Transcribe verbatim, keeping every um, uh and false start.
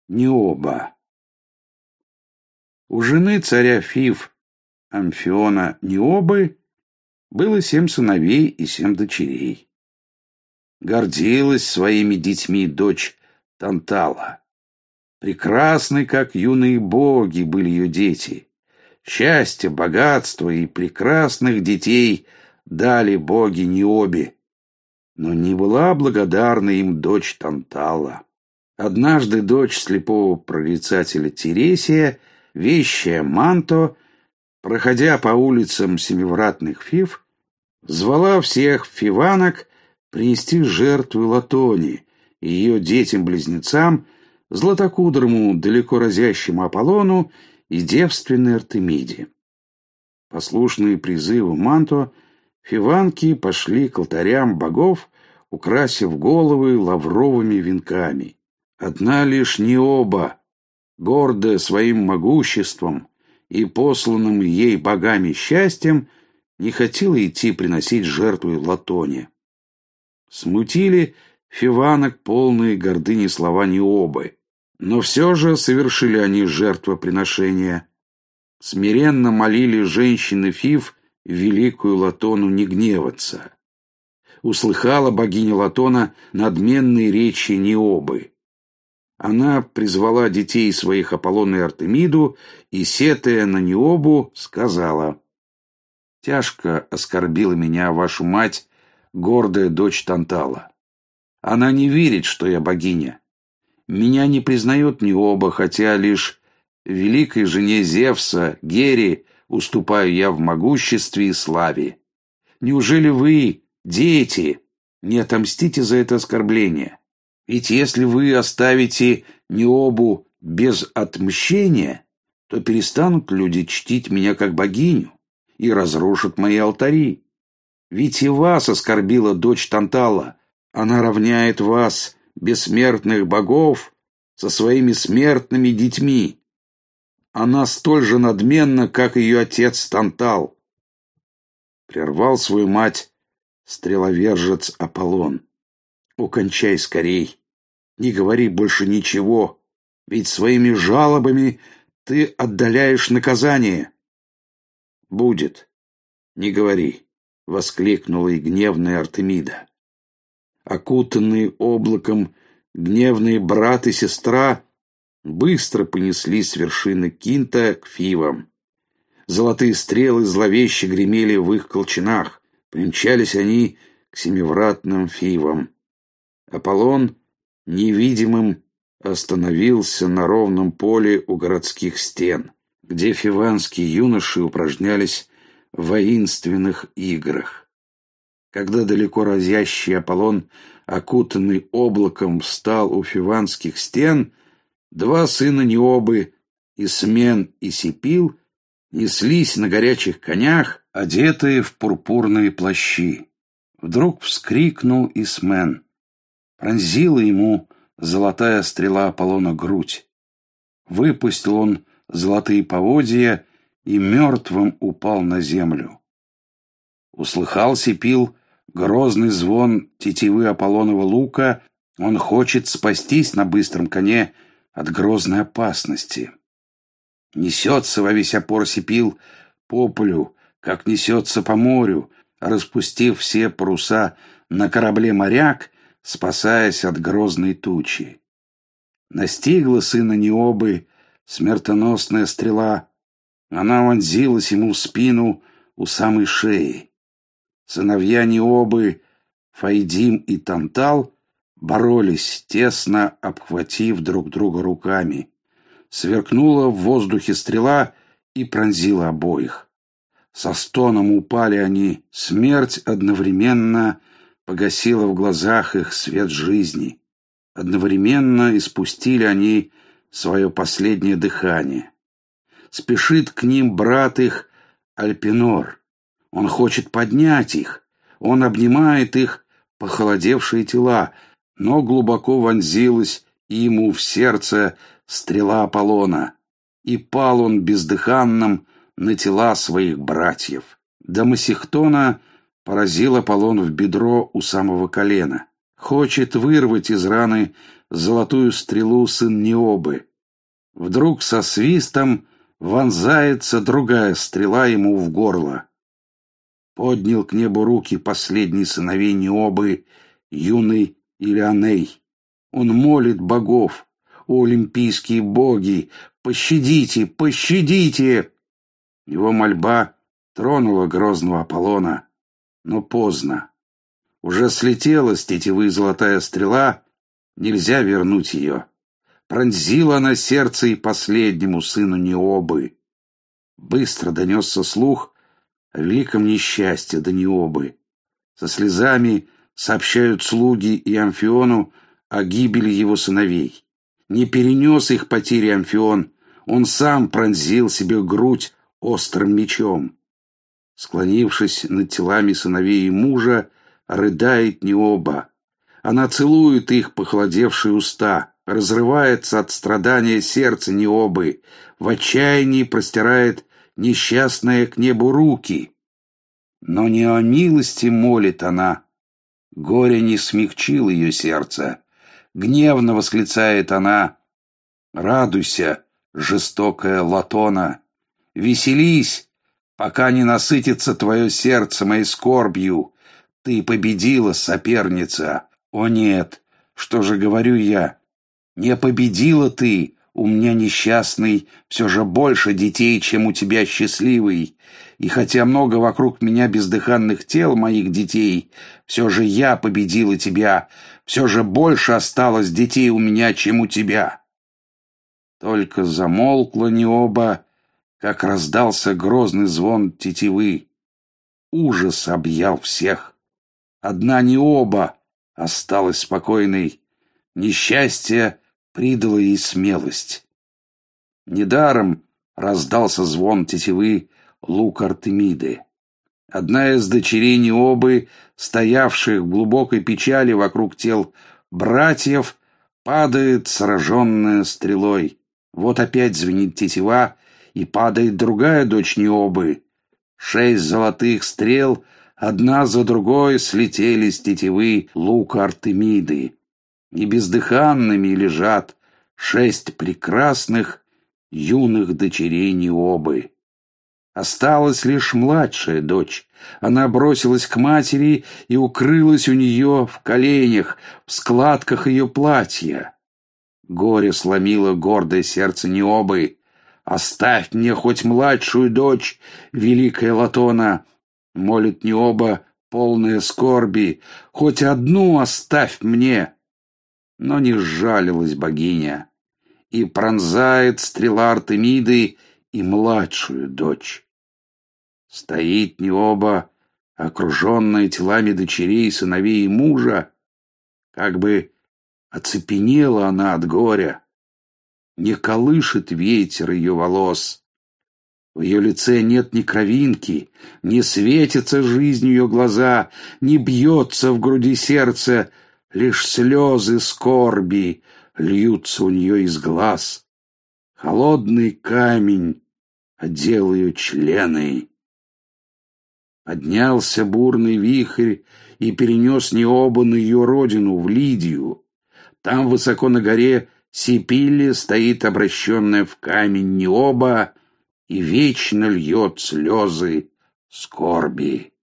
Необа. У жены царя Фив Амфиона Необы было семь сыновей и семь дочерей. Гордилась своими детьми дочь Тантала. Прекрасны, как юные боги, были ее дети. Счастье, богатство и прекрасных детей дали боги Необе. Но не была благодарна им дочь Тантала. Однажды дочь слепого прорицателя Тересия, вещая Манто, проходя по улицам семивратных Фив, звала всех фиванок принести жертву Латоне и ее детям-близнецам, златокудрому, далеко разящему Аполлону и девственной Артемиде. Послушные призыву Манто, фиванки пошли к алтарям богов, украсив головы лавровыми венками. Одна лишь Необа, гордая своим могуществом и посланным ей богами счастьем, не хотела идти приносить жертву Латоне. Смутили фиванок полные гордыни слова Необы, но все же совершили они жертвоприношение. Смиренно молили женщины Фив великую Латону не гневаться. Услыхала богиня Латона надменные речи Необы. Она призвала детей своих Аполлона и Артемиду и, сетая на Необу, сказала: «Тяжко оскорбила меня вашу мать, гордая дочь Тантала. Она не верит, что я богиня. Меня не признает Необа, хотя лишь великой жене Зевса, Гере, уступаю я в могуществе и славе. Неужели вы, дети, не отомстите за это оскорбление? Ведь если вы оставите Необу без отмщения, то перестанут люди чтить меня как богиню и разрушат мои алтари. Ведь и вас оскорбила дочь Тантала. Она равняет вас, бессмертных богов, со своими смертными детьми. Она столь же надменна, как ее отец Тантал». Прервал свою мать стреловержец Аполлон: «О, кончай скорей, не говори больше ничего, ведь своими жалобами ты отдаляешь наказание». «Будет, не говори», — воскликнула и гневная Артемида. Окутанные облаком гневные брат и сестра быстро понеслись с вершины Кинта к Фивам. Золотые стрелы зловеще гремели в их колчанах. Примчались они к семивратным Фивам. Аполлон невидимым остановился на ровном поле у городских стен, где фиванские юноши упражнялись в воинственных играх. Когда далеко разящий Аполлон, окутанный облаком, встал у фиванских стен, два сына Необы, Исмен и Сипил, неслись на горячих конях, одетые в пурпурные плащи. Вдруг вскрикнул Исмен. Пронзила ему золотая стрела Аполлона грудь. Выпустил он золотые поводья и мертвым упал на землю. Услыхал Сипил грозный звон тетивы Аполлонова лука. Он хочет спастись на быстром коне от грозной опасности. Несется во весь опор Сипил по полю, как несется по морю, распустив все паруса на корабле моряк, спасаясь от грозной тучи. Настигла сына Необы смертоносная стрела. Она вонзилась ему в спину у самой шеи. Сыновья Необы, Фаидим и Тантал, боролись, тесно обхватив друг друга руками. Сверкнула в воздухе стрела и пронзила обоих. Со стоном упали они, смерть одновременно погасила в глазах их свет жизни. Одновременно испустили они свое последнее дыхание. Спешит к ним брат их Альпинор. Он хочет поднять их, он обнимает их похолодевшие тела, но глубоко вонзилась ему в сердце стрела Аполлона, и пал он бездыханным на тела своих братьев. Дамасихтона поразил Аполлон в бедро у самого колена. Хочет вырвать из раны золотую стрелу сын Необы. Вдруг со свистом вонзается другая стрела ему в горло. Поднял к небу руки последний сыновей Необы, юный Илианей. Он молит богов: «О, олимпийские боги, пощадите, пощадите!» Его мольба тронула грозного Аполлона, но поздно. Уже слетела с тетивы золотая стрела, нельзя вернуть ее. Пронзила она сердце и последнему сыну Необы. Быстро донесся слух о великом несчастье до Необы. Со слезами сообщают слуги и Амфиону о гибели его сыновей. Не перенес их потери Амфион, он сам пронзил себе грудь острым мечом. Склонившись над телами сыновей и мужа, рыдает Необа. Она целует их похолодевшие уста, разрывается от страдания сердце Необы, в отчаянии простирает несчастная к небу руки. Но не о милости молит она. Горе не смягчило ее сердце. Гневно восклицает она: «Радуйся, жестокая Латона! Веселись, пока не насытится твое сердце моей скорбью. Ты победила, соперница. О нет, что же говорю я? Не победила ты, у меня несчастный, все же больше детей, чем у тебя счастливый. И хотя много вокруг меня бездыханных тел моих детей, все же я победила тебя, все же больше осталось детей у меня, чем у тебя». Только замолкла Необа, как раздался грозный звон тетивы. Ужас объял всех. Одна Необа осталась спокойной. Несчастье придало ей смелость. Недаром раздался звон тетивы лук Артемиды. Одна из дочерей Необы, стоявших в глубокой печали вокруг тел братьев, падает, сраженная стрелой. Вот опять звенит тетива, и падает другая дочь Необы. Шесть золотых стрел одна за другой слетели с тетивы лука Артемиды. И бездыханными лежат шесть прекрасных юных дочерей Необы. Осталась лишь младшая дочь. Она бросилась к матери и укрылась у нее в коленях, в складках ее платья. Горе сломило гордое сердце Необы. «Оставь мне хоть младшую дочь, великая Латона!» — молит Необа, полная скорби. «Хоть одну оставь мне!» Но не сжалилась богиня, и пронзает стрела Артемиды и младшую дочь. Стоит Необа, окруженная телами дочерей, сыновей и мужа. Как бы оцепенела она от горя. Не колышет ветер ее волос. В ее лице нет ни кровинки, не светится жизнью ее глаза, не бьется в груди сердце, лишь слезы скорби льются у нее из глаз. Холодный камень одел ее члены. Поднялся бурный вихрь и перенес Необу на ее родину, в Лидию. Там высоко на горе Сипиле стоит обращенная в камень Необа и вечно льет слезы скорби.